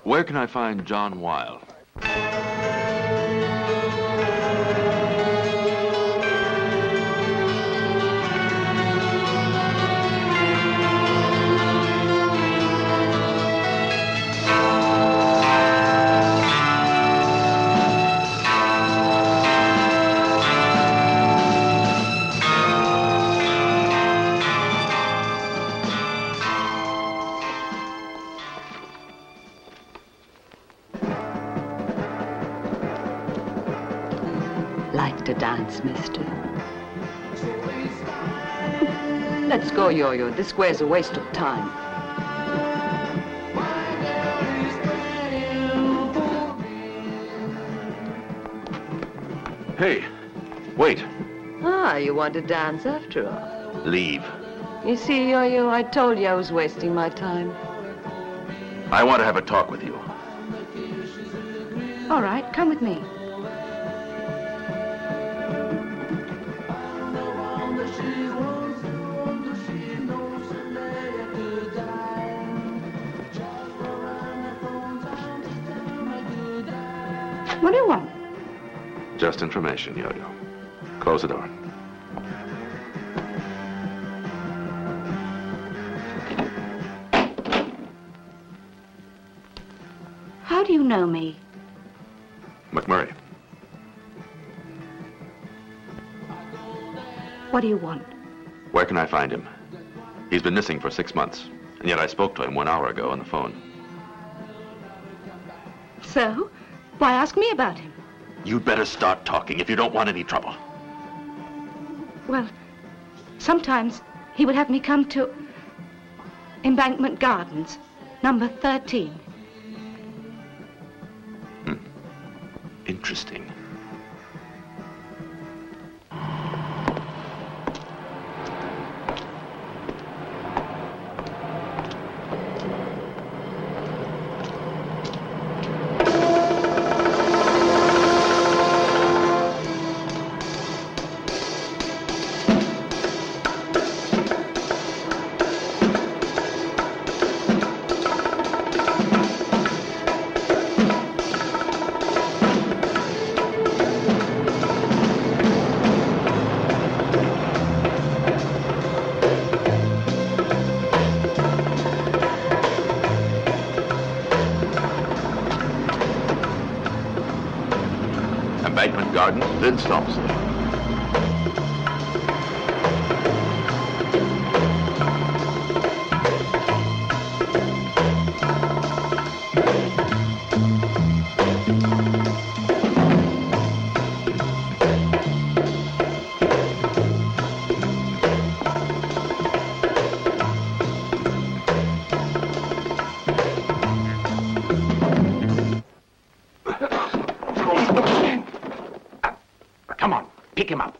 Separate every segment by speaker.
Speaker 1: Where can I find John Weil?
Speaker 2: Like to dance, mister? Let's go, Yo-Yo. This square's a waste of time.
Speaker 1: Hey, wait.
Speaker 2: Ah, you want to dance after all?
Speaker 1: Leave.
Speaker 2: You see, Yo-Yo, I told you I was wasting my time.
Speaker 1: I want to have a talk with you.
Speaker 2: All right, come with me. What do you want?
Speaker 1: Just information, Yo-Yo. Close the door.
Speaker 2: How do you know me?
Speaker 1: McMurray.
Speaker 2: What do you want?
Speaker 1: Where can I find him? He's been missing for 6 months, and yet I spoke to him 1 hour ago on the phone.
Speaker 2: So? Why ask me about him?
Speaker 1: You'd better start talking if you don't want any trouble.
Speaker 2: Well, sometimes he would have me come to Embankment Gardens, number 13.
Speaker 1: Interesting. Embankment Gardens, then stops there.
Speaker 3: Come on, pick him up.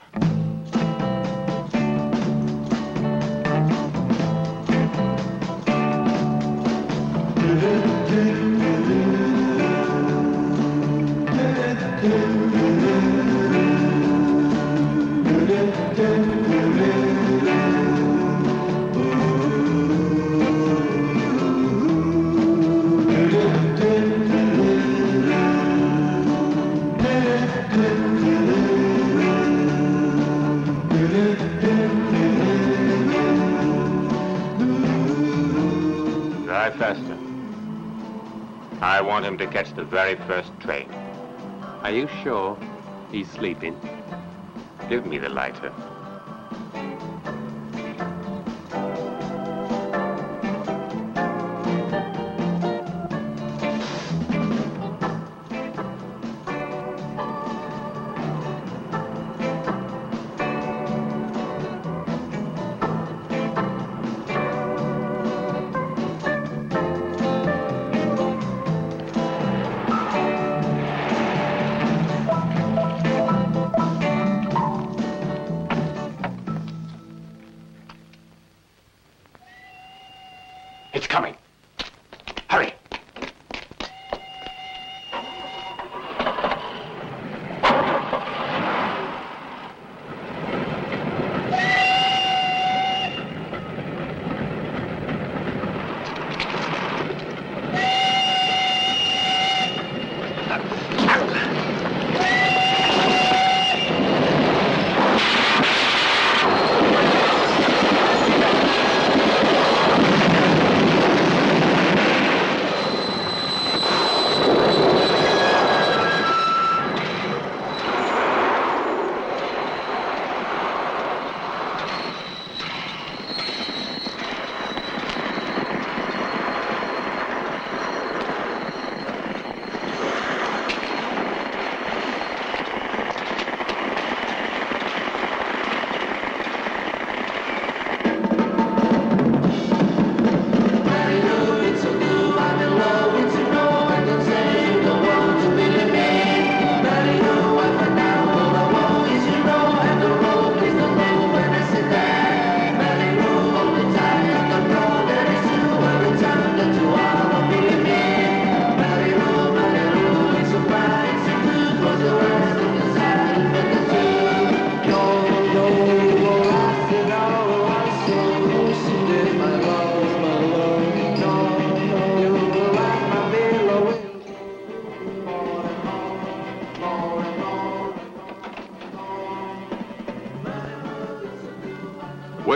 Speaker 3: Drive faster. I want him to catch the very first train. Are you sure he's sleeping? Give me the lighter.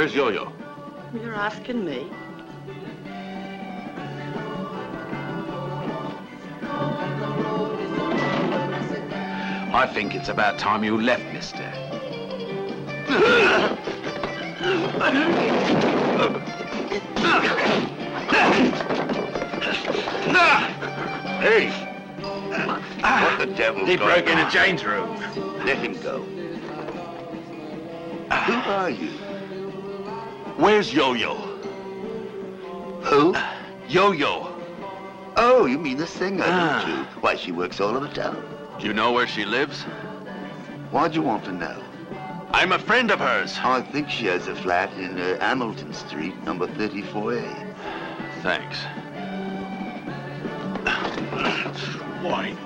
Speaker 1: Where's Yo-Yo?
Speaker 4: You're asking me?
Speaker 5: I think it's about time you left, mister.
Speaker 6: Hey! What the devil's
Speaker 5: He
Speaker 6: going
Speaker 5: broke into
Speaker 6: on?
Speaker 5: Jane's room.
Speaker 6: Let him go. Who are you?
Speaker 5: Where's Yo-Yo?
Speaker 6: Who?
Speaker 5: Yo-Yo.
Speaker 6: Oh, you mean the singer, don't you? Why, she works all over town.
Speaker 1: Do you know where she lives?
Speaker 6: Why'd you want to know?
Speaker 1: I'm a friend of hers.
Speaker 6: I think she has a flat in Hamilton Street, number 34A.
Speaker 1: Thanks.
Speaker 5: Why?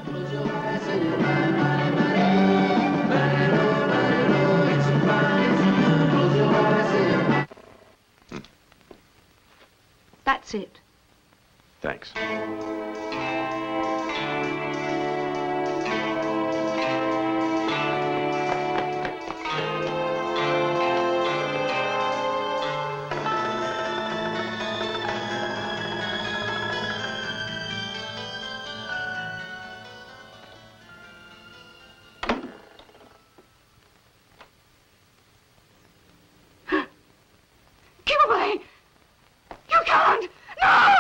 Speaker 2: That's it.
Speaker 1: Thanks.
Speaker 2: Keep away! You can't! No!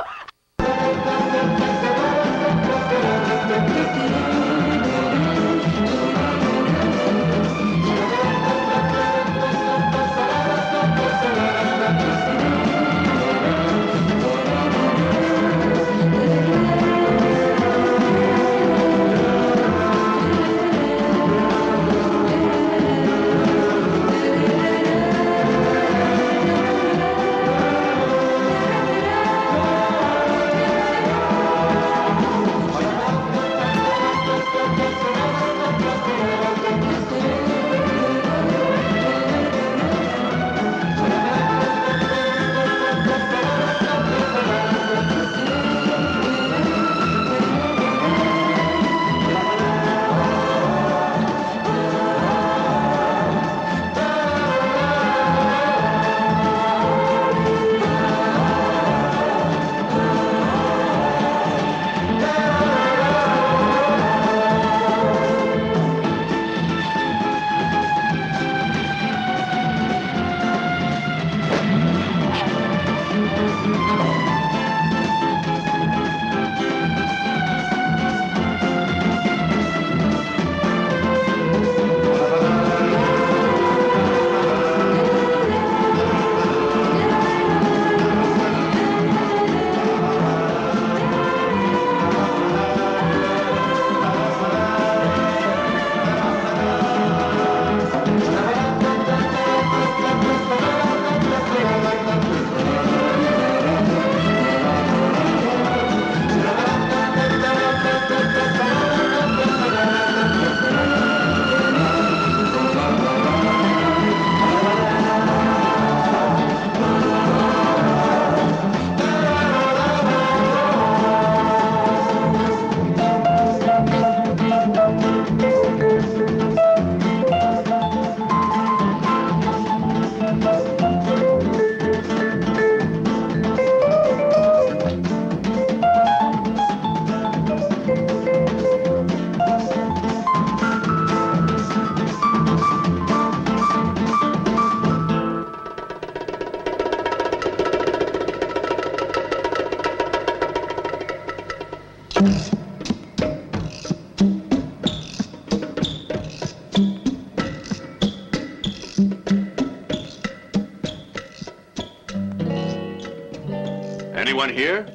Speaker 1: Anyone here?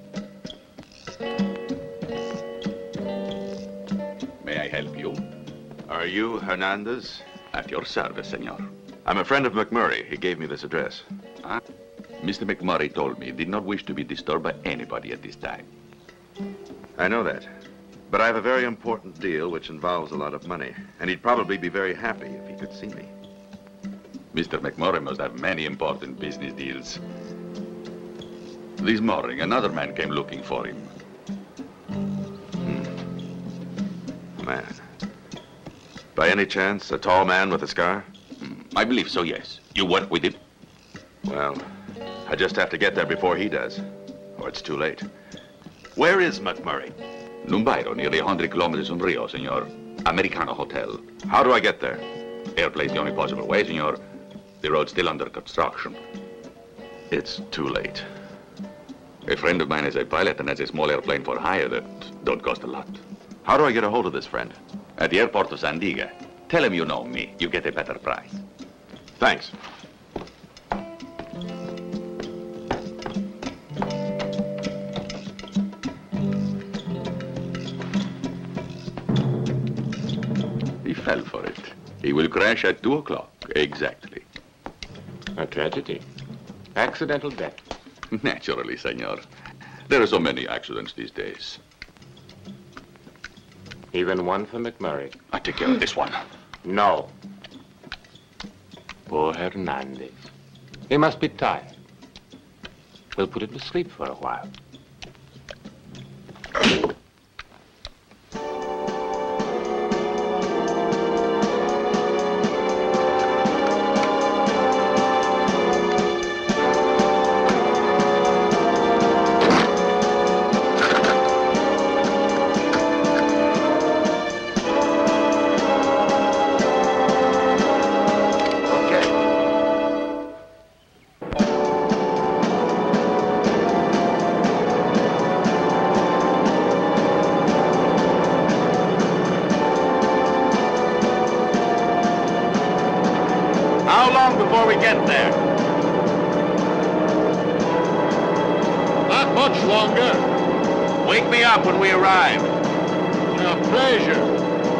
Speaker 5: May I help you?
Speaker 1: Are you Hernandez?
Speaker 5: At your service, senor.
Speaker 1: I'm a friend of McMurray. He gave me this address.
Speaker 5: Mr. McMurray told me he did not wish to be disturbed by anybody at this time.
Speaker 1: I know that. But I have a very important deal which involves a lot of money, and he'd probably be very happy if he could see me.
Speaker 5: Mr. McMurray must have many important business deals. This morning, another man came looking for him.
Speaker 1: Man. By any chance, a tall man with a scar?
Speaker 5: I believe so, yes. You work with him?
Speaker 1: Well, I just have to get there before he does, or it's too late. Where is McMurray?
Speaker 5: Numbairo, nearly 100 kilometers from Rio, senor. Americano Hotel.
Speaker 1: How do I get there?
Speaker 5: Airplane's the only possible way, senor. The road's still under construction.
Speaker 1: It's too late.
Speaker 5: A friend of mine is a pilot and has a small airplane for hire that don't cost a lot.
Speaker 1: How do I get a hold of this friend?
Speaker 5: At the airport of Sandiga. Tell him you know me. You get a better price.
Speaker 1: Thanks.
Speaker 5: He fell for it. He will crash at 2 o'clock, exactly.
Speaker 3: A tragedy. Accidental death.
Speaker 5: Naturally, senor. There are so many accidents these days.
Speaker 3: Even one for McMurray.
Speaker 5: I take care of this one.
Speaker 3: No. Poor Hernandez. He must be tired. We'll put him to sleep for a while.
Speaker 1: Before we get there.
Speaker 7: Not much longer.
Speaker 1: Wake me up when we arrive.
Speaker 7: A pleasure.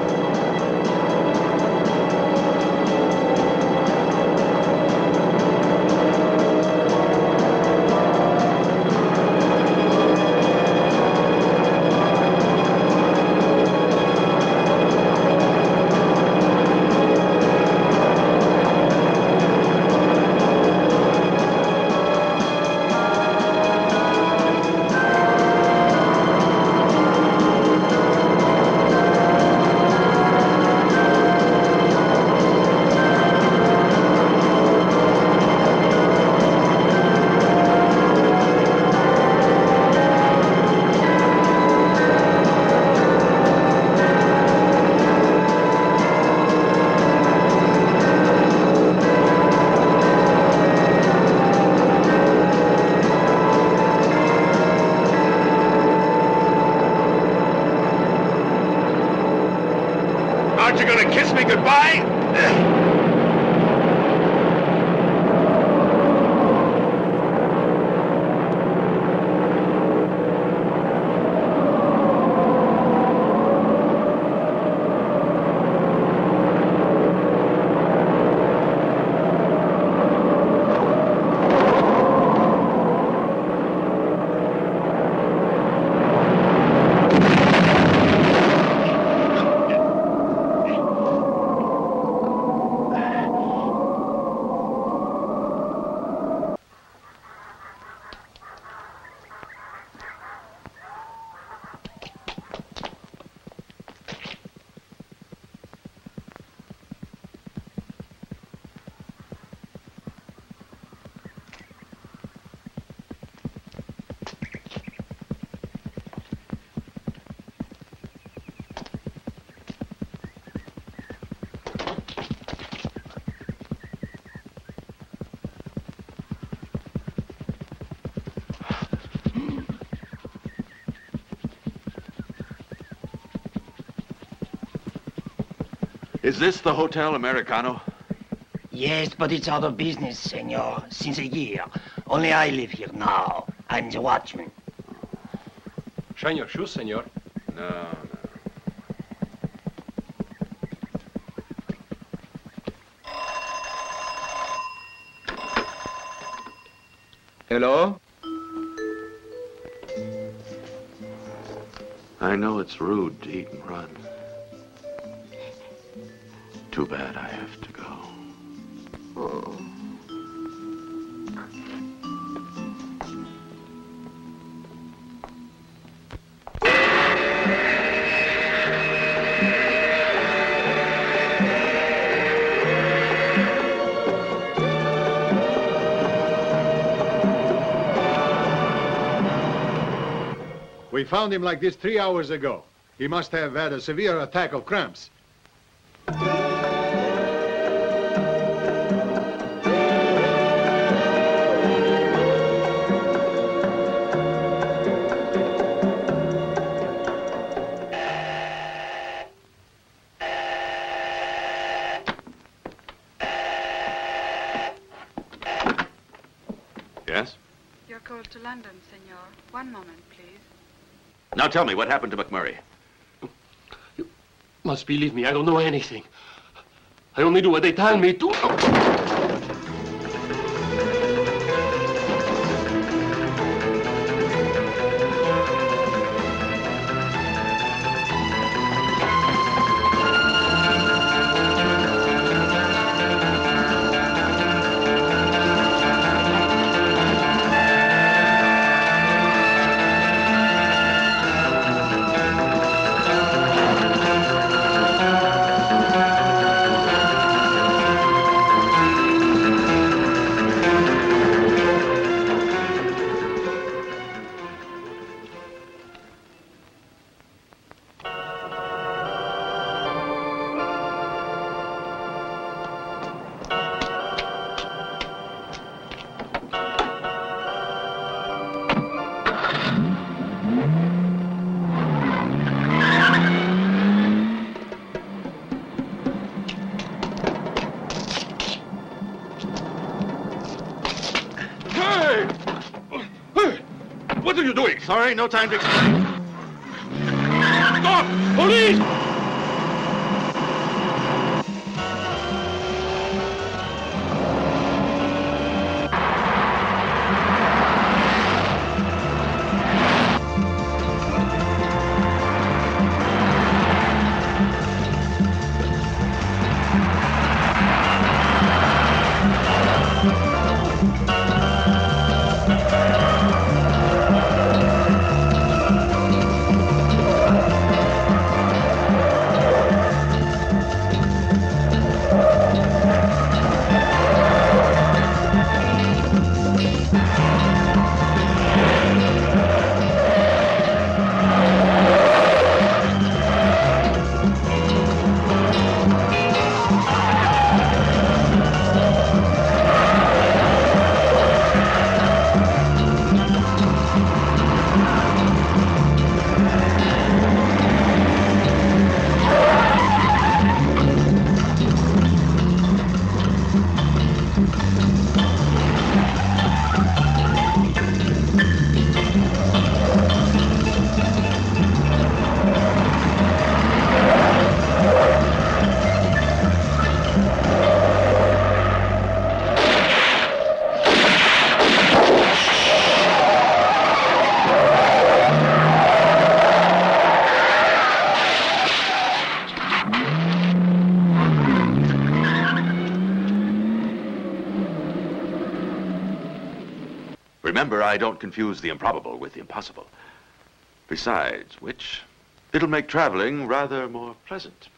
Speaker 1: Aren't you gonna kiss me goodbye? Is this the Hotel Americano?
Speaker 8: Yes, but it's out of business, senor, since a year. Only I live here now. I'm the watchman.
Speaker 7: Shine your shoes, senor.
Speaker 1: No.
Speaker 7: Hello?
Speaker 1: I know it's rude to eat and run. Too bad I have to go.
Speaker 2: Oh.
Speaker 7: found him like this 3 hours ago. He must have had a severe attack of cramps.
Speaker 1: Yes?
Speaker 9: You're called to London, senor. One moment, please.
Speaker 1: Now tell me, what happened to McMurray?
Speaker 7: You must believe me, I don't know anything. I only do what they tell me to.
Speaker 1: What are you doing? Sorry, no time to explain.
Speaker 7: Stop! Police!
Speaker 1: Remember, I don't confuse the improbable with the impossible. Besides which, it'll make traveling rather more pleasant.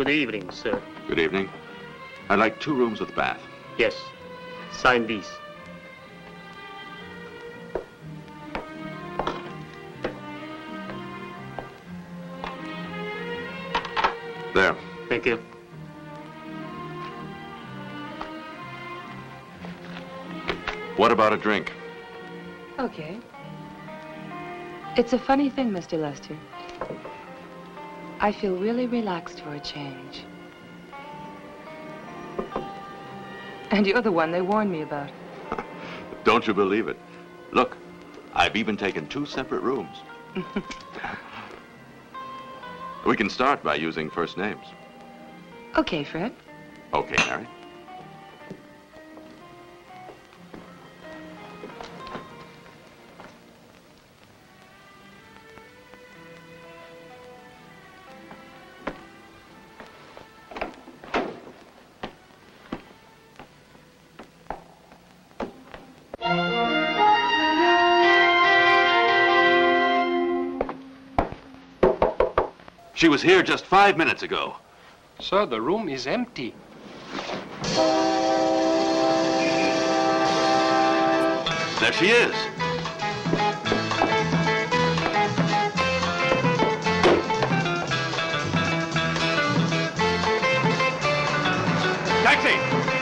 Speaker 7: Good evening, sir.
Speaker 1: Good evening. I'd like 2 rooms with bath.
Speaker 7: Yes. Sign these.
Speaker 1: There.
Speaker 7: Thank you.
Speaker 1: What about a drink?
Speaker 10: Okay. It's a funny thing, Mr. Lester. I feel really relaxed for a change. And you're the one they warned me about.
Speaker 1: Don't you believe it? Look, I've even taken 2 separate rooms. We can start by using first names.
Speaker 10: Okay, Fred.
Speaker 1: Okay, Mary. She was here just 5 minutes ago.
Speaker 7: Sir, the room is empty.
Speaker 1: There she is. Taxi!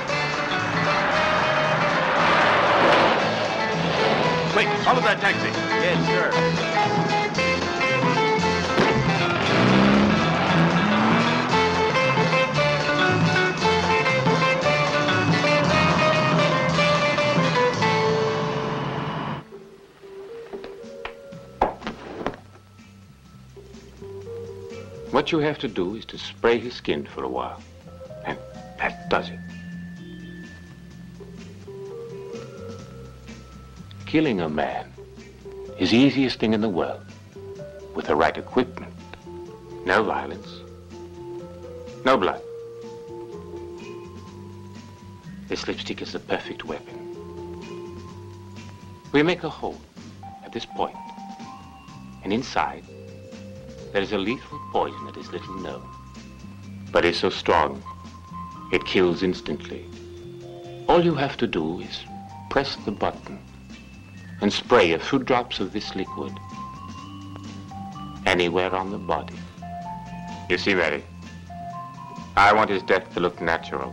Speaker 1: Wait, follow that taxi.
Speaker 3: Yes, sir. What you have to do is to spray his skin for a while. And that does it. Killing a man is the easiest thing in the world. With the right equipment. No violence. No blood. This lipstick is the perfect weapon. We make a hole at this point. And inside, there is a lethal poison that is little known, but is so strong, it kills instantly. All you have to do is press the button and spray a few drops of this liquid anywhere on the body. You see, Mary, I want his death to look natural.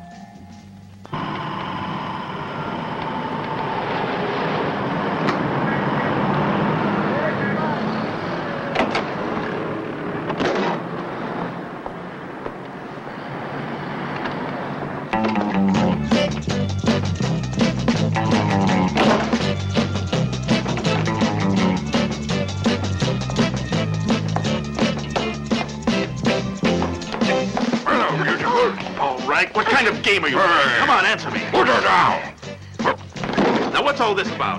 Speaker 1: What kind of game are you playing? Come on, answer me.
Speaker 5: Put her down!
Speaker 1: Now, what's all this about?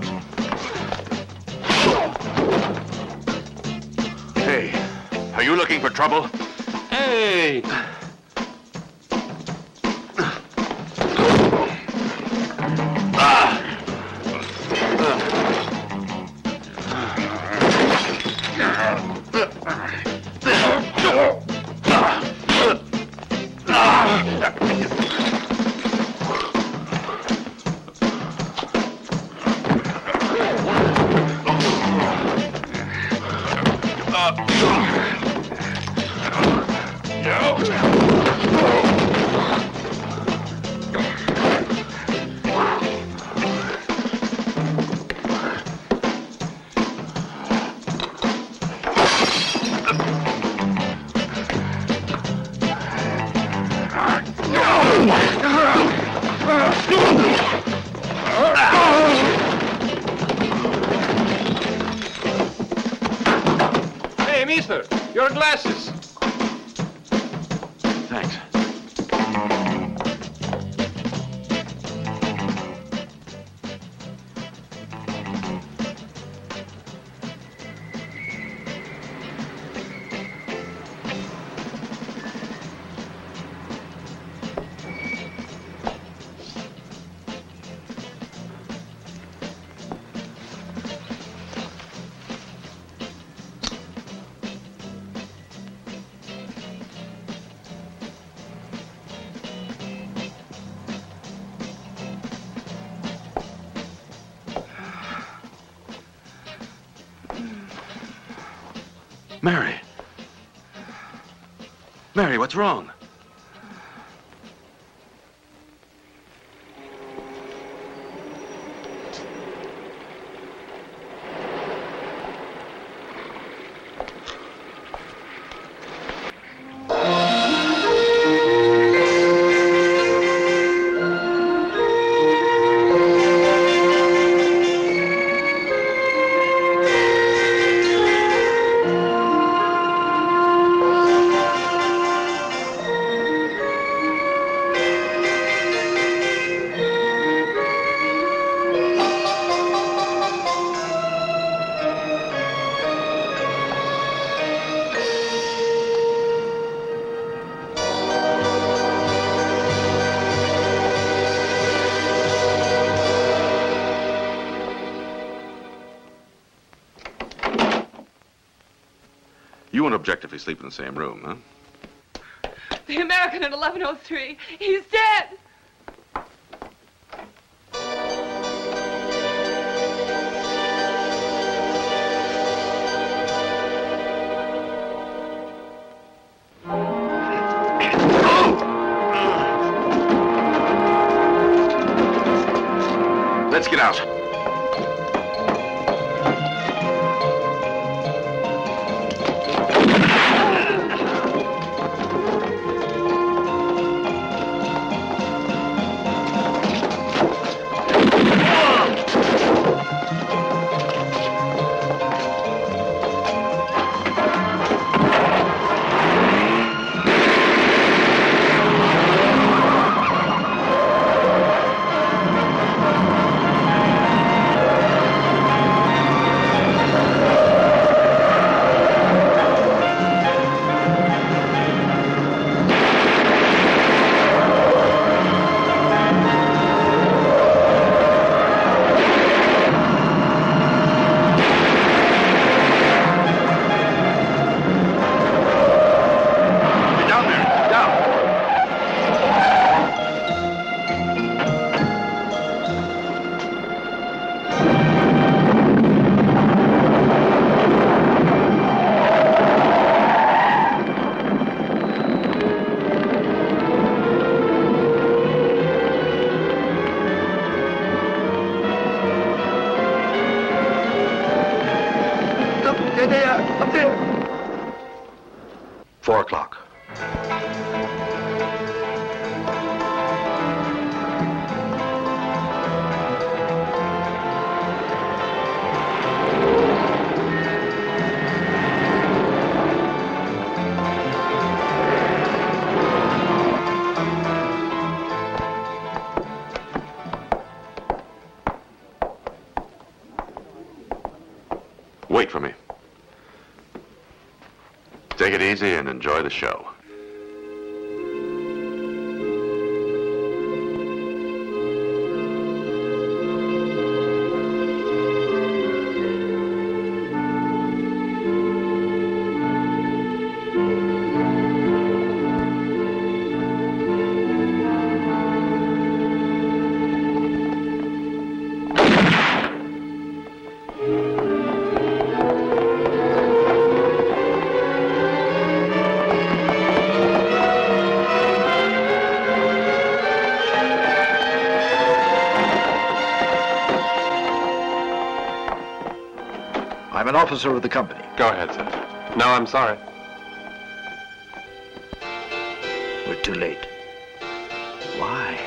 Speaker 1: Hey, are you looking for trouble?
Speaker 7: Hey! Hey, mister, your glasses.
Speaker 1: Thanks. Mary. Mary, what's wrong? You won't object if we sleep in the same room, huh?
Speaker 10: The American at 1103. He's dead.
Speaker 1: Let's get out.
Speaker 8: Up there.
Speaker 11: 4 o'clock.
Speaker 1: Wait for me. Take it easy and enjoy the show.
Speaker 11: I'm an officer of the company.
Speaker 7: Go ahead, sir. No, I'm sorry.
Speaker 11: We're too late. Why?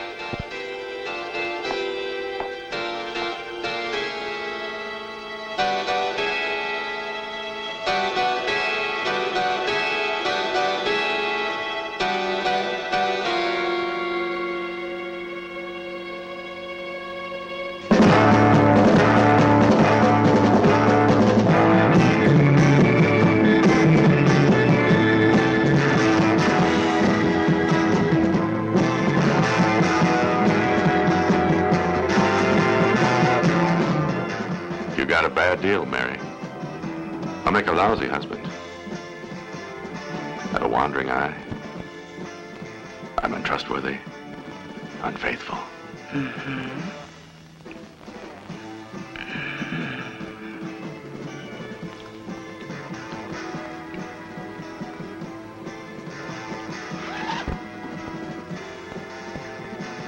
Speaker 1: Got a bad deal, Mary. I'll make a lousy husband. Have a wandering eye. I'm untrustworthy, unfaithful.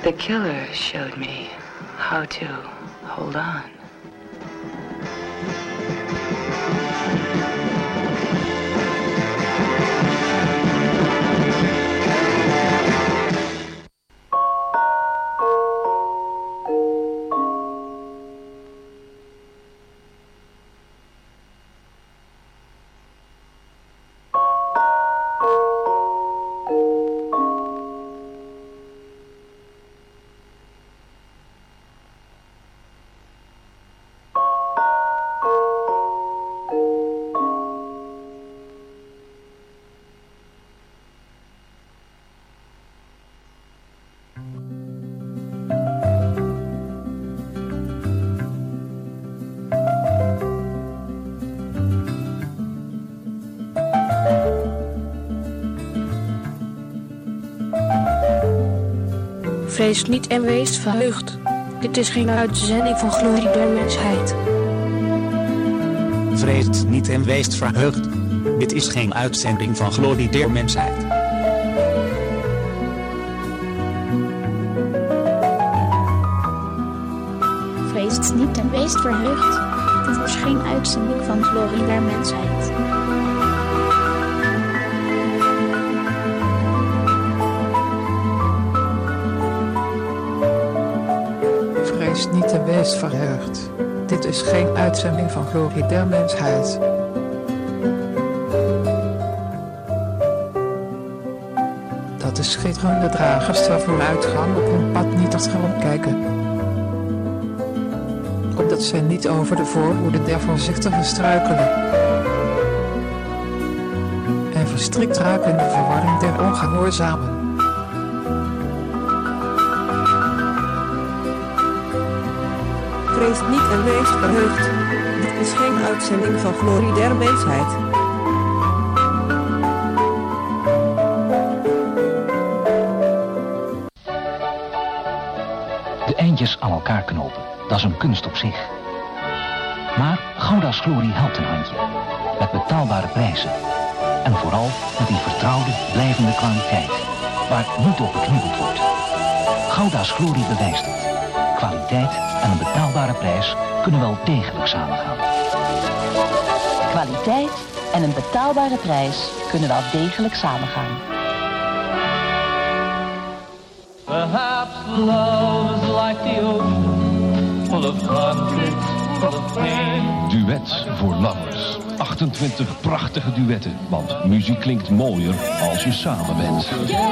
Speaker 2: The killer showed me how to hold on.
Speaker 12: Vrees niet en wees verheugd. Dit is geen uitzending van Glorie der Mensheid.
Speaker 13: Vrees niet en wees verheugd. Dit is geen uitzending van Glorie der Mensheid.
Speaker 14: Vrees niet en wees verheugd. Dit is geen uitzending van Glorie der Mensheid.
Speaker 15: Vrees niet en wees verheugd. Dit is geen uitzending van Glorie der Mensheid. Dat de schitterende dragers ter vooruitgang op hun pad niet achterom kijken. Opdat zij niet over de voorhoede der voorzichtigen struikelen. En verstrikt raken in de verwarring der ongehoorzamen.
Speaker 16: Vrees niet en wees verheugd. Dit is geen uitzending van Glorie der Mensheid.
Speaker 17: De eindjes aan elkaar knopen, dat is een kunst op zich. Maar Gouda's Glorie helpt een handje. Met betaalbare prijzen. En vooral met die vertrouwde, blijvende kwaliteit. Waar niet op beknibbeld wordt. Gouda's Glorie bewijst het. Kwaliteit en een betaalbare prijs kunnen wel degelijk samengaan.
Speaker 18: Kwaliteit en een betaalbare prijs kunnen wel degelijk samengaan.
Speaker 19: Perhaps love is like the ocean, full of conflict, full of pain.
Speaker 20: Duet voor lovers. 28 prachtige duetten, want muziek klinkt mooier als je samen bent.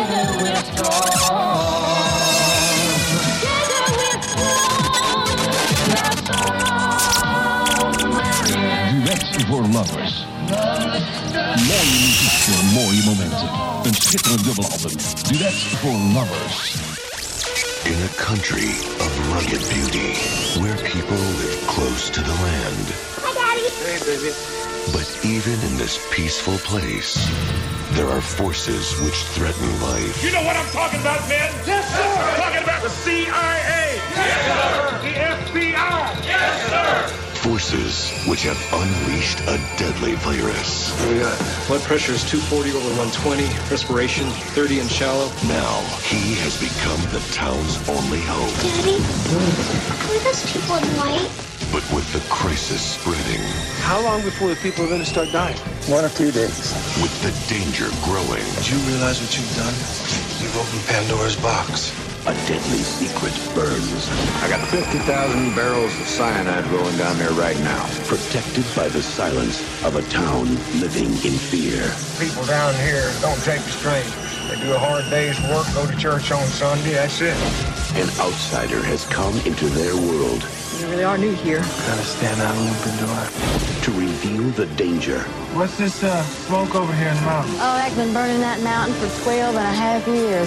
Speaker 20: Duet voor lovers. Mooie muziek voor mooie momenten. Een schitterend dubbelalbum. Duet voor lovers.
Speaker 21: In a country of rugged beauty, where people live close to the land.
Speaker 14: Hi, Daddy.
Speaker 21: Hey, baby. But even in this peaceful place, there are forces which threaten life.
Speaker 22: You know what I'm talking about, man? Yes, sir! I'm talking about the CIA! Yes, sir! The FBI! Yes, sir!
Speaker 21: Forces which have unleashed a deadly virus.
Speaker 23: We got blood pressure is 240 over 120, respiration 30 and shallow.
Speaker 21: Now, he has become the town's only hope.
Speaker 14: Daddy, are those people in white?
Speaker 21: But with the crisis spreading.
Speaker 23: How long before the people are going to start dying?
Speaker 21: 1 or 2 days. With the danger growing.
Speaker 23: Do you realize what you've done? You've opened Pandora's box.
Speaker 21: A deadly secret burns.
Speaker 11: I got 50,000 barrels of cyanide rolling down there right now.
Speaker 21: Protected by the silence of a town living in fear.
Speaker 24: People down here don't take the strangers. They do a hard day's work, go to church on Sunday, that's it.
Speaker 21: An outsider has come into their world.
Speaker 16: You really are new here.
Speaker 23: Gotta stand out and open door.
Speaker 21: To reveal the danger.
Speaker 24: What's this smoke over here in the mountain?
Speaker 25: Oh, I've been burning that mountain for 12 and a half years.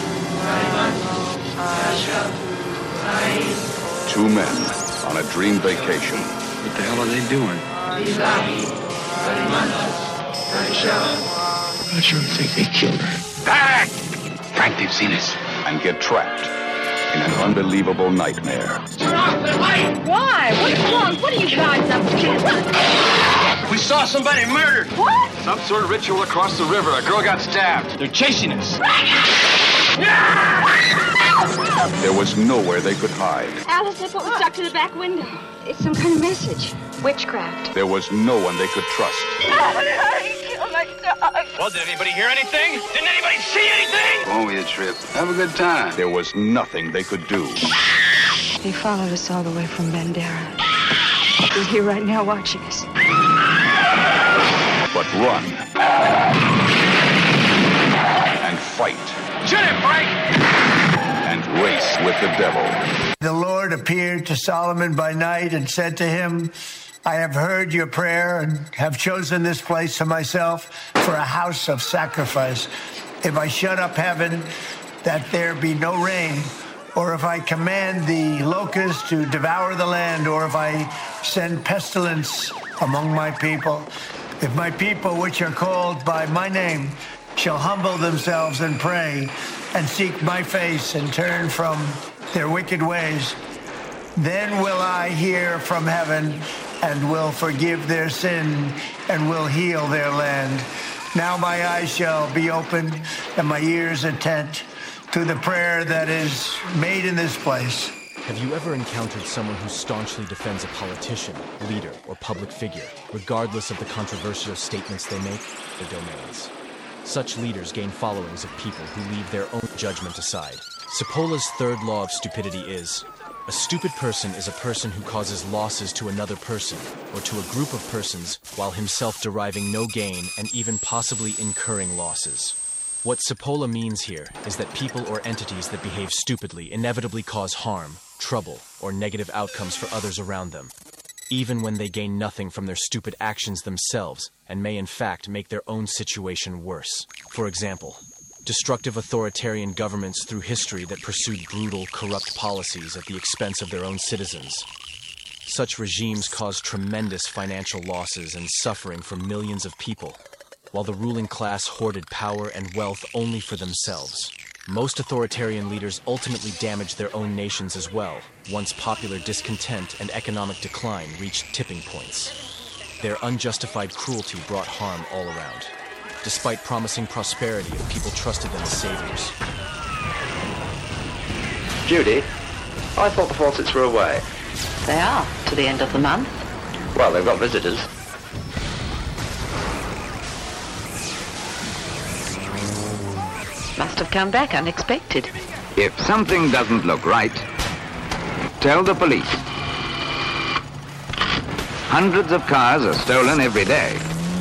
Speaker 21: 2 men on a dream vacation.
Speaker 23: What the hell are they doing?
Speaker 21: I sure think they killed her.
Speaker 23: Back!
Speaker 21: Frank, they've seen us. And get trapped in an unbelievable nightmare.
Speaker 25: Why? What's wrong? What are you guys up to?
Speaker 23: We saw somebody murdered.
Speaker 25: What?
Speaker 23: Some sort of ritual across the river. A girl got stabbed. They're chasing us.
Speaker 11: There was nowhere they could hide.
Speaker 25: Alice, that's what was stuck to the back window. It's some kind of message. Witchcraft.
Speaker 11: There was no one they could trust.
Speaker 25: Kill my dog.
Speaker 3: Well, did anybody hear anything? Didn't anybody see anything?
Speaker 11: Won't be a trip. Have a good time. There was nothing they could do.
Speaker 2: They followed us all the way from Bandera. They're here right now watching us.
Speaker 11: But run. And fight.
Speaker 3: Shoot him, Frank!
Speaker 11: And race with the devil.
Speaker 4: The Lord appeared to Solomon by night and said to him, I have heard your prayer and have chosen this place for myself for a house of sacrifice. If I shut up heaven, that there be no rain, or if I command the locusts to devour the land, or if I send pestilence among my people, if my people, which are called by my name, shall humble themselves and pray and seek my face and turn from their wicked ways, then will I hear from heaven and will forgive their sin and will heal their land. Now my eyes shall be opened and my ears attent to the prayer that is made in this place.
Speaker 5: Have you ever encountered someone who staunchly defends a politician, leader, or public figure, regardless of the controversial statements they make or domains? Such leaders gain followings of people who leave their own judgment aside. Sepola's third law of stupidity is, a stupid person is a person who causes losses to another person or to a group of persons while himself deriving no gain and even possibly incurring losses. What Sepola means here is that people or entities that behave stupidly inevitably cause harm, trouble, or negative outcomes for others around them, even when they gain nothing from their stupid actions themselves and may in fact make their own situation worse. For example, destructive authoritarian governments through history that pursued brutal, corrupt policies at the expense of their own citizens. Such regimes caused tremendous financial losses and suffering for millions of people, while the ruling class hoarded power and wealth only for themselves. Most authoritarian leaders ultimately damaged their own nations as well, once popular discontent and economic decline reached tipping points. Their unjustified cruelty brought harm all around, despite promising prosperity if people trusted them as saviors.
Speaker 6: Judy, I thought the Fawcett's were away.
Speaker 18: They are, to the end of the month.
Speaker 6: Well, they've got visitors.
Speaker 18: Must have come back unexpected.
Speaker 9: If something doesn't look right, tell the police. Hundreds of cars are stolen every day.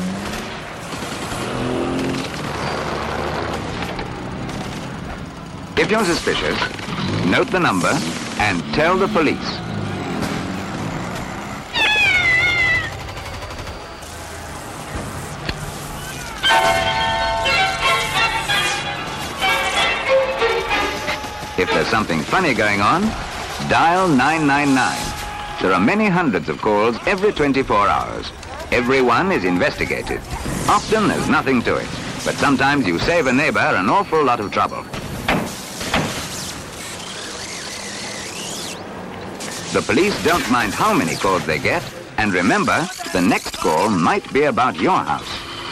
Speaker 9: If you're suspicious, note the number and tell the police. If there's something funny going on, dial 999. There are many hundreds of calls every 24 hours. Every one is investigated. Often there's nothing to it, but sometimes you save a neighbor an awful lot of trouble. The police don't mind how many calls they get, and remember, the next call might be about your house.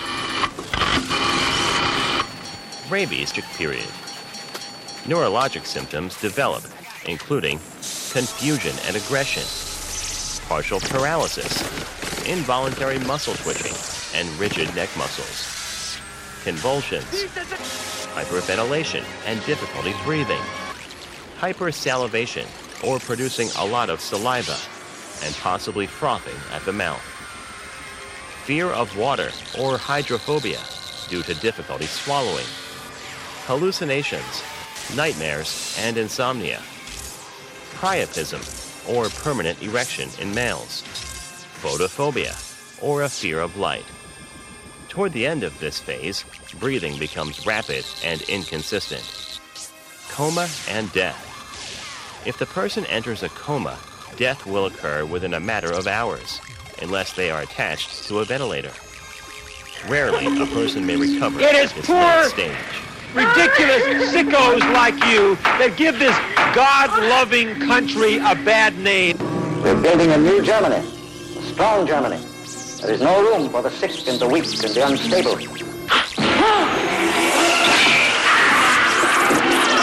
Speaker 26: Rabies period. Neurologic symptoms develop, including confusion and aggression, partial paralysis, involuntary muscle twitching, and rigid neck muscles, convulsions, hyperventilation and difficulty breathing, hypersalivation, or producing a lot of saliva, and possibly frothing at the mouth, fear of water or hydrophobia due to difficulty swallowing, hallucinations, nightmares, and insomnia, priapism, or permanent erection in males, photophobia, or a fear of light. Toward the end of this phase, breathing becomes rapid and inconsistent. Coma and death. If the person enters a coma, death will occur within a matter of hours, unless they are attached to a ventilator. Rarely, a person may recover
Speaker 22: It
Speaker 26: at
Speaker 22: is
Speaker 26: this
Speaker 22: poor,
Speaker 26: late stage.
Speaker 22: ridiculous sickos like you that give this God-loving country a bad name.
Speaker 27: We're building a new Germany, a strong Germany. There is no room for the sick and the weak and the unstable.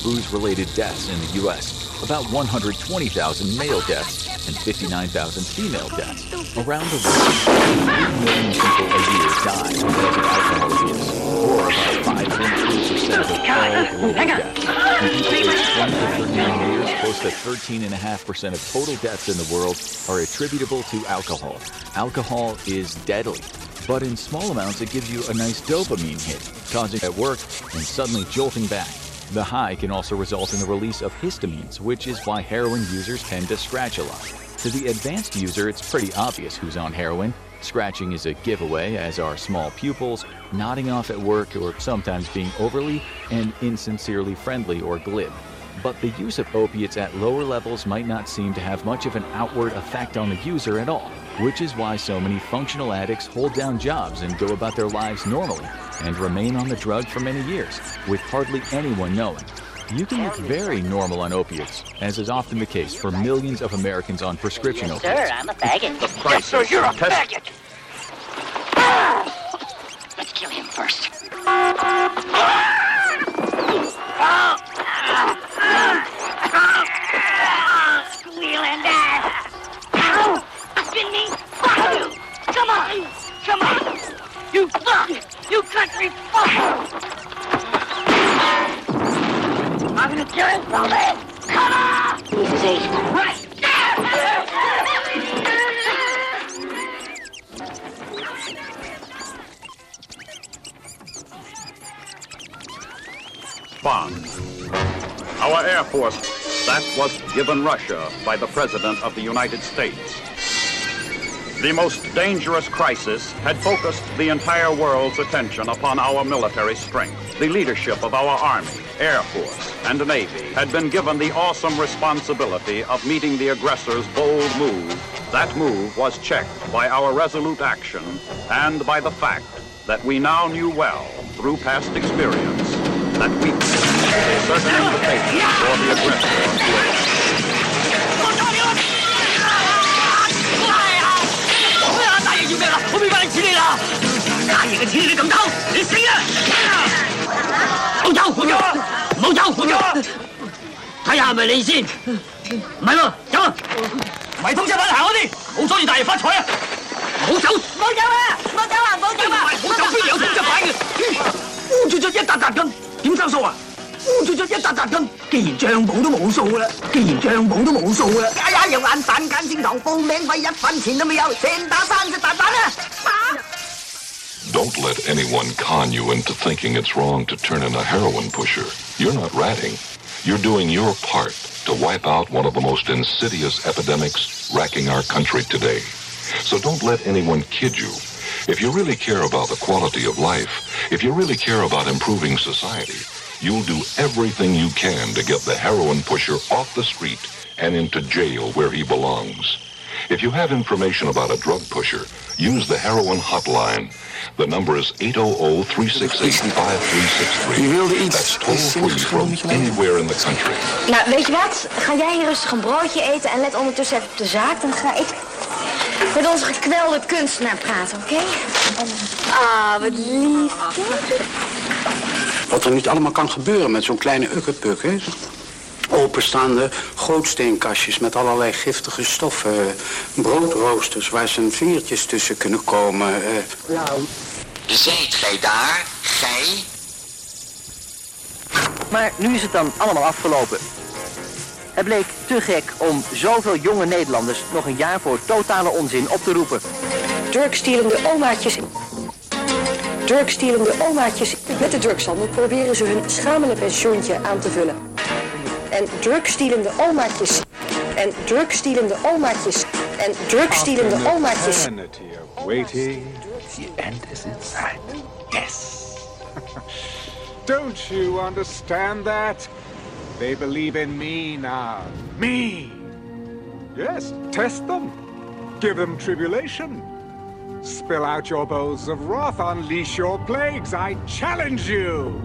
Speaker 1: booze-related deaths in the U.S., about 120,000 male deaths and 59,000 female deaths. Around the world, 3 million people a year die because of alcohol abuse, or about 5.3% of all global deaths. And people aged 20 to 39 years, close to 13.5% of total deaths in the world are attributable to alcohol. Alcohol is deadly, but in small amounts it gives you a nice dopamine hit, causing at work and suddenly jolting back. The high can also result in the release of histamines, which is why heroin users tend to scratch a lot. To the advanced user, it's pretty obvious who's on heroin. Scratching is a giveaway, as are small pupils, nodding off at work, or sometimes being overly and insincerely friendly or glib. But the use of opiates at lower levels might not seem to have much of an outward effect on the user at all, which is why so many functional addicts hold down jobs and go about their lives normally and remain on the drug for many years, with hardly anyone knowing. You can look very normal on opiates, as is often the case for millions of Americans on prescription opiates.
Speaker 27: Sir, I'm a faggot.
Speaker 1: The price
Speaker 27: yes, sir, you're a
Speaker 1: test-
Speaker 27: faggot. Let's kill him first. Squeal and die. Spin me. Fuck you. Come on. Come on. You fuck. You country fuck. I'm gonna kill him from it. Come on. This is easy. Right.
Speaker 7: Bomb. Our Air Force, that was given Russia by the President of the United States. The most dangerous crisis had focused the entire world's attention upon our military strength. The leadership of our Army, Air Force, and Navy had been given the awesome responsibility of meeting the aggressor's bold move. That move was checked by our resolute action and by the fact that we now knew well, through past experience, that weakness is a certain invitation for the aggressor to attack.
Speaker 27: 大爷要命啦！我未幫你處理啦！大爺嘅錢你咁偷，你死啦！冇走，冇走，冇走，冇走！睇下係咪你先？唔係喎，走啊！咪通緝犯行嗰啲，好阻住大爺發財啊！冇走，冇走啊！冇走啊！冇走啊！冇走邊有通緝犯嘅？污糟咗一笪笪咁，點收數啊？ 污糟咗一笪笪咁，既然帳簿都冇數啦，哎呀，又眼散間正堂報名費1分錢都未有，成打3隻蛋蛋啊！
Speaker 21: Don't let anyone con you into thinking it's wrong to turn in a heroin pusher. You're not ratting. You're doing your part to wipe out one of the most insidious epidemics racking our country today. So don't let anyone kid you. If you really care about the quality of life, if you really care about improving society, you'll do everything you can to get the heroin pusher off the street and into jail where he belongs. If you have information about a drug pusher, use the heroin hotline. The number is 800-368-5363. That's toll-free from anywhere in the country.
Speaker 8: Nou, weet je wat? Ga jij hier rustig een broodje eten en let ondertussen even op de zaak. Dan ga ik met onze gekwelde kunstenaar praten, oké? Ah, wat lief.
Speaker 10: Wat er niet allemaal kan gebeuren met zo'n kleine ukkepuk, hè? Openstaande gootsteenkastjes met allerlei giftige stoffen. Broodroosters waar zijn vingertjes tussen kunnen komen.
Speaker 27: Zijt gij daar? Gij?
Speaker 12: Maar nu is het dan allemaal afgelopen. Het bleek te gek om zoveel jonge Nederlanders nog een jaar voor totale onzin op te roepen.
Speaker 8: Drugsstielende omaatjes. Drugsstielende omaatjes. Met de drugshandel proberen ze hun schamele pensioentje aan te vullen. En drugsstielende omaatjes. En drugsstielende omaatjes. En drugsstielende omaatjes.
Speaker 13: Waiting. The end is in sight. Yes. Don't you understand that? They believe in me now. Me! Yes, test them. Give them tribulation. Spill out your bowls of wrath, unleash your plagues. I challenge you!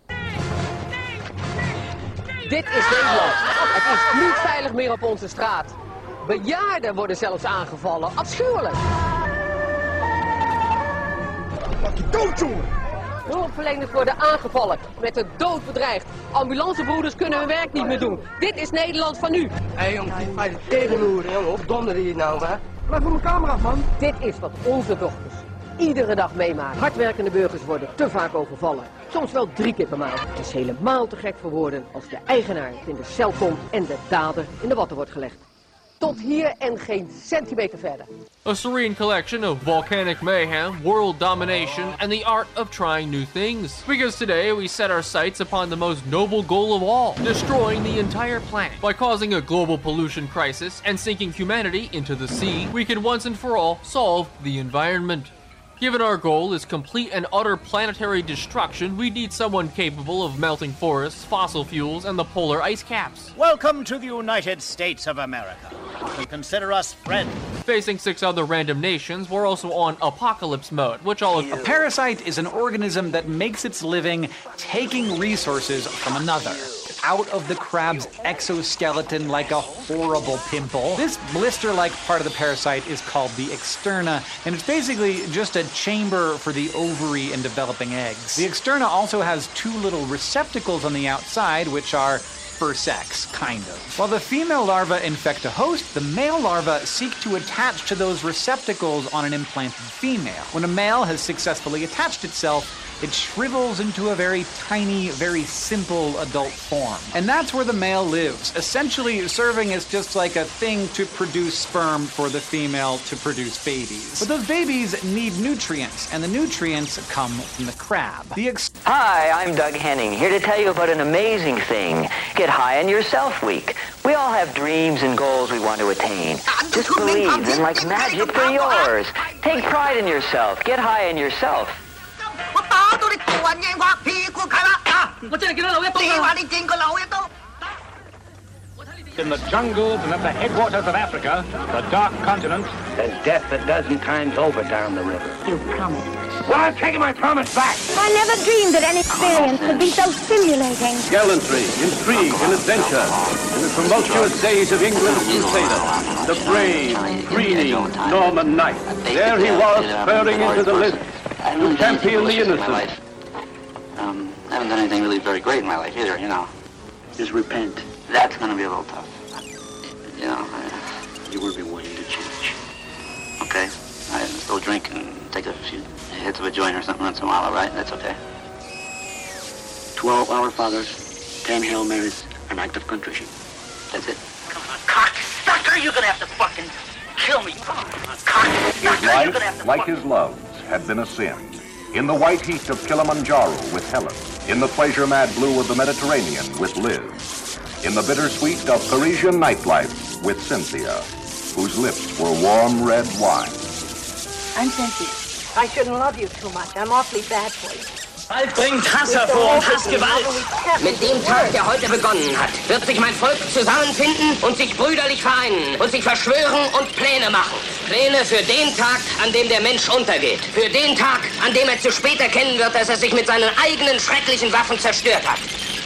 Speaker 15: Dit is Nederland. Het is niet veilig meer op onze straat. Bejaarden worden zelfs aangevallen. Afschuwelijk!
Speaker 22: Laat je dood, jongen!
Speaker 15: Hulpverleners worden aangevallen, met de dood bedreigd. Ambulancebroeders kunnen hun werk niet meer doen. Dit is Nederland van nu.
Speaker 27: Hé jongen, die feiten tegenhoeren, jongen. Of donderen hier nou, hè?
Speaker 15: Blijf voor mijn camera, man. Dit is wat onze dochters iedere dag meemaken. Hardwerkende burgers worden te vaak overvallen. Soms wel 3 keer per maand. Het is helemaal te gek voor woorden als de eigenaar in de cel komt en de dader in de watten wordt gelegd. Tot hier en geen centimeter verder.
Speaker 14: A serene collection of volcanic mayhem, world domination, and the art of trying new things. Because today we set our sights upon the most noble goal of all, destroying the entire planet. By causing a global pollution crisis and sinking humanity into the sea, we can once and for all solve the environment. Given our goal is complete and utter planetary destruction, we need someone capable of melting forests, fossil fuels, and the polar ice caps.
Speaker 16: Welcome to the United States of America. You can consider us friends.
Speaker 14: Facing 6 other random nations, we're also on apocalypse mode, which I'll...
Speaker 17: A parasite is an organism that makes its living taking resources from another. Out of the crab's exoskeleton like a horrible pimple. This blister-like part of the parasite is called the externa, and it's basically just a chamber for the ovary and developing eggs. The externa also has 2 little receptacles on the outside, which are for sex, kind of. While the female larvae infect a host, the male larvae seek to attach to those receptacles on an implanted female. When a male has successfully attached itself, it shrivels into a very tiny, very simple adult form. And that's where the male lives, essentially serving as just like a thing to produce sperm for the female to produce babies. But those babies need nutrients, and the nutrients come from the crab.
Speaker 12: Hi, I'm Doug Henning, here to tell you about an amazing thing. Get High on Yourself Week. We all have dreams and goals we want to attain. Just believe, and like magic, they're yours. Take pride in yourself. Get high on yourself.
Speaker 7: In the jungles and at the headwaters of Africa, the dark continent,
Speaker 27: there's death 12 times over down the river.
Speaker 25: You promised.
Speaker 7: Well, I'm taking my promise back.
Speaker 25: I never dreamed that any experience could be so stimulating.
Speaker 11: Gallantry, intrigue, and adventure in the tumultuous days of England's crusader, the brave, breathing Norman knight. There he was, spurring into the lists to champion the innocent.
Speaker 19: I haven't done anything really very great in my life either, you know.
Speaker 27: Just repent.
Speaker 19: That's going to be a little tough. You know,
Speaker 27: You will be willing to change.
Speaker 19: okay. I still drink and take a few hits of a joint or something once in a while, all right? That's okay.
Speaker 27: 12 Our Fathers, 10 Hail Marys, an act of contrition.
Speaker 19: That's it.
Speaker 27: Come on, cocksucker, you're gonna have to fucking kill me. Come on, cocksucker,
Speaker 20: His
Speaker 27: you're
Speaker 20: life,
Speaker 27: gonna have to
Speaker 20: like his loves, had been a sin. In the white heat of Kilimanjaro with Helen. In the pleasure-mad blue of the Mediterranean with Liz. In the bittersweet of Parisian nightlife with Cynthia, whose lips were warm red wine.
Speaker 25: I'm Cynthia. I shouldn't love you too much. I'm awfully bad for you.
Speaker 27: Bald bringt Hass hervor und Hassgewalt. Mit dem Tag, der heute begonnen hat, wird sich mein Volk zusammenfinden und sich brüderlich vereinen und sich verschwören und Pläne machen. Pläne für den Tag, an dem der Mensch untergeht. Für den Tag, an dem er zu spät erkennen wird, dass er sich mit seinen eigenen schrecklichen Waffen zerstört hat.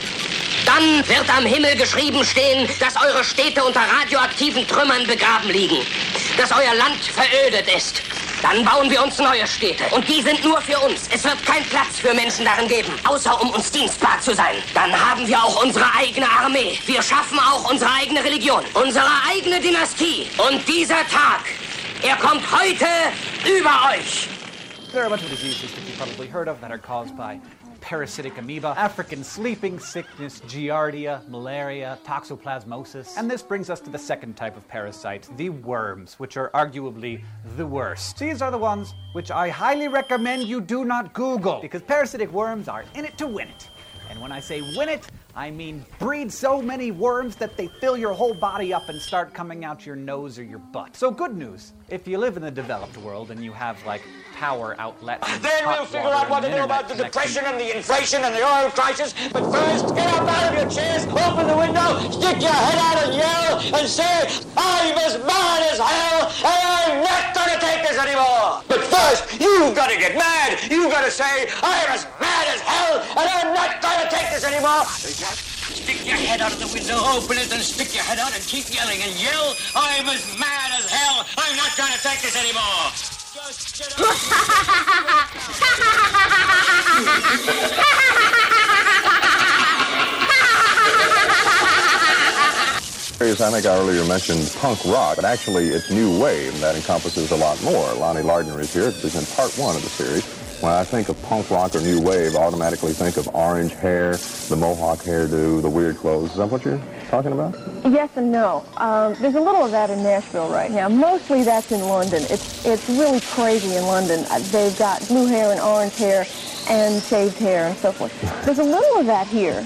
Speaker 27: Dann wird am Himmel geschrieben stehen, dass eure Städte unter radioaktiven Trümmern begraben liegen. Dass euer Land verödet ist. Dann bauen wir uns neue Städte. Und die sind nur für uns. Es wird keinen Platz für Menschen darin geben, außer um uns dienstbar zu sein. Dann haben wir auch unsere eigene Armee. Wir schaffen auch unsere eigene Religion. Unsere eigene Dynastie. Und dieser Tag, er kommt heute über euch.
Speaker 17: There are a bunch of diseases that you've probably heard of that are caused by parasitic amoeba, African sleeping sickness, giardia, malaria, toxoplasmosis. And this brings us to the second type of parasite, the worms, which are arguably the worst. These are the ones which I highly recommend you do not Google, because parasitic worms are in it to win it. And when I say win it, I mean breed so many worms that they fill your whole body up and start coming out your nose or your butt. So good news, if you live in the developed world and you have like power outlets and
Speaker 22: Then we'll figure out what to do about the depression and the inflation and the oil crisis. But first, get up out of your chairs, open the window, stick your head out and yell and say, I'm as mad as hell and I'm not going to take this anymore. But first, you've got to get mad. You've got to say, I'm as mad as hell and I'm not going to take this anymore. Stick your head out of the window, open it, and stick your head out and keep yelling and yell, I'm as mad as hell, I'm not going to take this anymore.
Speaker 2: I think I earlier mentioned punk rock, but actually it's new wave, and that encompasses a lot more. Lonnie Lardner is here to present part one of the series. When I think of punk rock or new wave, I automatically think of orange hair, the mohawk hairdo, the weird clothes. Is that what you're talking about?
Speaker 3: Yes and no. There's a little of that in Nashville right now. Mostly that's in London. It's really crazy in London. They've got blue hair and orange hair and shaved hair and so forth. There's a little of that here.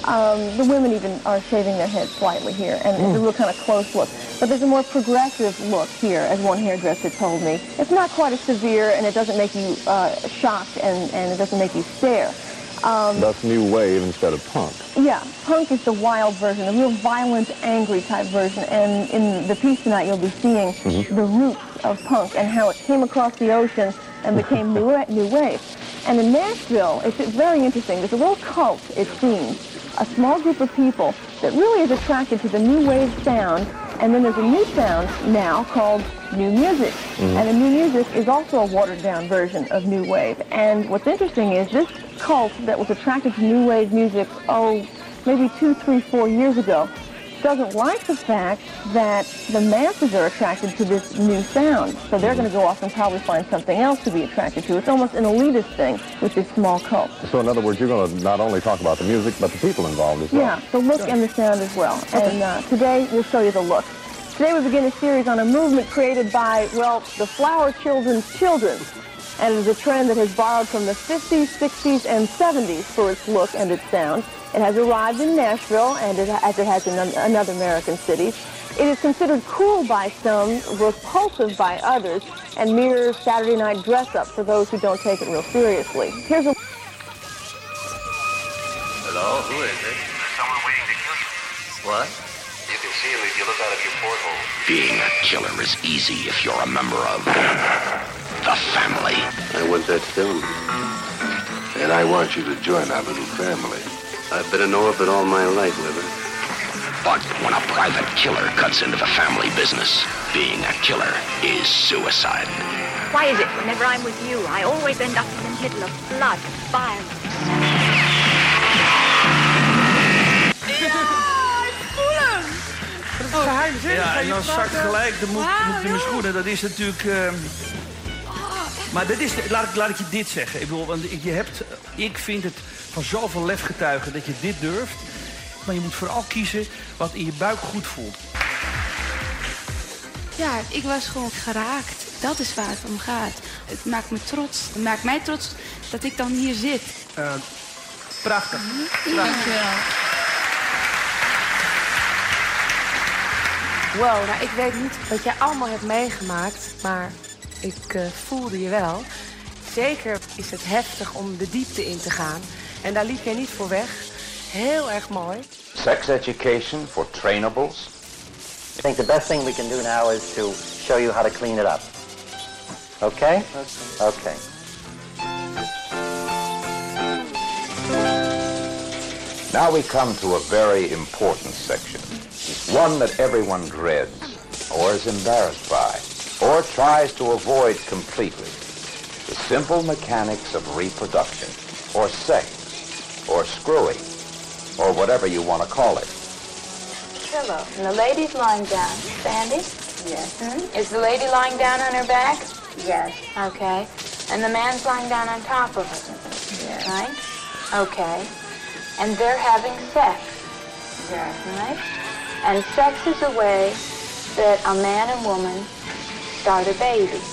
Speaker 3: The women even are shaving their heads slightly here, and it's a real kind of close look. But there's a more progressive look here, as one hairdresser told me. It's not quite as severe, and it doesn't make you shocked, and it doesn't make you stare.
Speaker 2: That's new wave instead of punk.
Speaker 3: Yeah, punk is the wild version, a real violent, angry type version. And in the piece tonight, you'll be seeing the roots of punk and how it came across the ocean and became new wave. And in Nashville, it's very interesting. There's a little cult, it seems, a small group of people that really is attracted to the new wave sound. And then there's a new sound now called new music. And the new music is also a watered-down version of new wave. And what's interesting is this cult that was attracted to new wave music, maybe 2, 3, 4 years ago, doesn't like the fact that the masses are attracted to this new sound. So they're going to go off and probably find something else to be attracted to. It's almost an elitist thing with this small cult.
Speaker 2: So in other words, you're going to not only talk about the music, but the people involved as well.
Speaker 3: Yeah, the look and the sound as well. And today we'll show you the look. Today we begin a series on a movement created by, well, the Flower Children's children. And it is a trend that has borrowed from the 50s, 60s, and 70s for its look and its sound. It has arrived in Nashville, and as it has in another American cities. It is considered cool by some, repulsive by others, and mere Saturday night dress-up for those who don't take it real seriously. Here's a...
Speaker 4: Hello, who is it? Someone waiting to kill you. What? You can see him if you look out of your porthole.
Speaker 5: Being a killer is easy if you're a member of the family.
Speaker 4: I want that film. And I want you to join our little family. I've been a know of it all my life, Liver.
Speaker 5: But when a private killer cuts into the family business, being a killer is suicide.
Speaker 25: Why is it whenever I'm with you, I always end up in the middle of blood and violence?
Speaker 6: Het geheim is, ja, en dan zakt gelijk de moed in mijn schoenen. Dat is natuurlijk... Maar dat is, laat ik je dit zeggen. Ik bedoel, want ik vind het van zoveel lef getuigen dat je dit durft. Maar je moet vooral kiezen wat in je buik goed voelt.
Speaker 23: Ja, ik was gewoon geraakt. Dat is waar het om gaat. Het maakt me trots. Het maakt mij trots dat ik dan hier zit.
Speaker 6: Prachtig.
Speaker 23: Dankjewel.
Speaker 24: Wow, nou, ik weet niet wat jij allemaal hebt meegemaakt, maar ik voelde je wel. Zeker is het heftig om de diepte in te gaan. En daar liep jij niet voor weg. Heel erg mooi.
Speaker 28: Sex education for trainables.
Speaker 12: I think the best thing we can do now is to show you how to clean it up. Okay? Okay.
Speaker 28: Now we come to a very important section. One that everyone dreads, or is embarrassed by, or tries to avoid completely. The simple mechanics of reproduction, or sex, or screwing, or whatever you want to call it.
Speaker 23: Hello. And the lady's lying down. Sandy? Yes. Is the lady lying down on her back? Yes. Okay. And the man's lying down on top of her? Yes. Right? Okay. And they're having sex? Yes. Right? And sex is a way that a man and woman start a baby.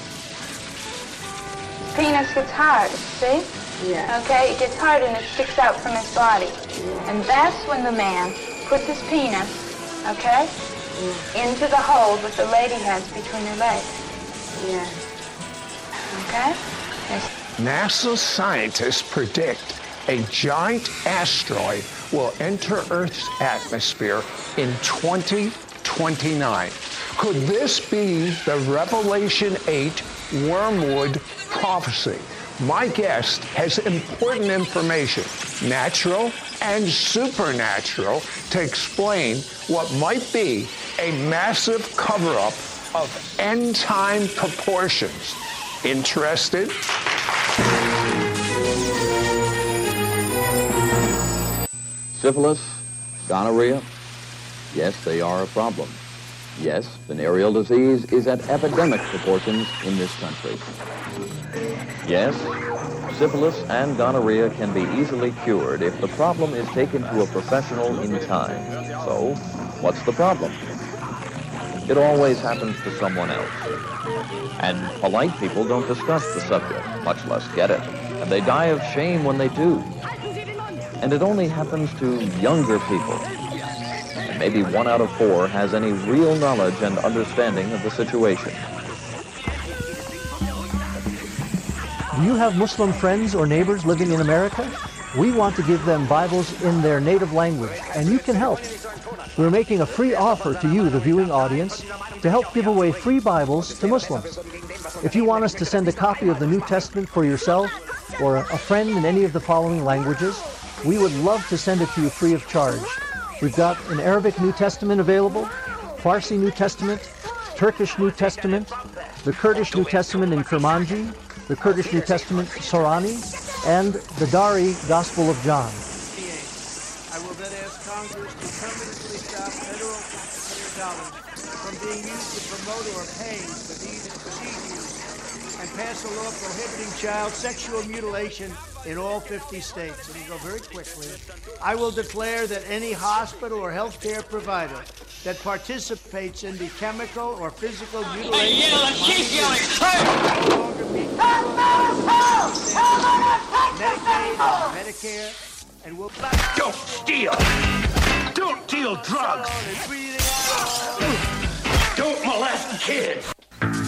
Speaker 23: His penis gets hard, see? Yeah. Okay, it gets hard and it sticks out from his body. Yeah. And that's when the man puts his penis, okay, into the hole that the lady has between her legs. Yeah. Okay? Yes.
Speaker 29: NASA scientists predict a giant asteroid will enter Earth's atmosphere in 2029. Could this be the Revelation 8 wormwood prophecy? My guest has important information, natural and supernatural, to explain what might be a massive cover-up of end-time proportions. Interested?
Speaker 1: Syphilis, gonorrhea, yes, they are a problem. Yes, venereal disease is at epidemic proportions in this country. Yes, syphilis and gonorrhea can be easily cured if the problem is taken to a professional in time. So, what's the problem? It always happens to someone else. And polite people don't discuss the subject, much less get it. And they die of shame when they do. And it only happens to younger people. And maybe 1 out of 4 has any real knowledge and understanding of the situation.
Speaker 8: Do you have Muslim friends or neighbors living in America? We want to give them Bibles in their native language, and you can help. We're making a free offer to you, the viewing audience, to help give away free Bibles to Muslims. If you want us to send a copy of the New Testament for yourself or a friend in any of the following languages, we would love to send it to you free of charge. We've got an Arabic New Testament available, Farsi New Testament, Turkish New Testament, the Kurdish New Testament in Kurmanji, the Kurdish New Testament Sorani, and the Dari Gospel of John.
Speaker 9: I will then ask Congress to permanently stop federal taxpayer dollars from being used to promote or pay for these procedures and pass a law prohibiting child sexual mutilation in all 50 states. Let me go very quickly. I will declare that any hospital or healthcare provider that participates in the chemical or physical mutilation of minors no longer meet Medicaid or Medicare and will
Speaker 27: Don't steal! Don't deal drugs! Don't molest kids!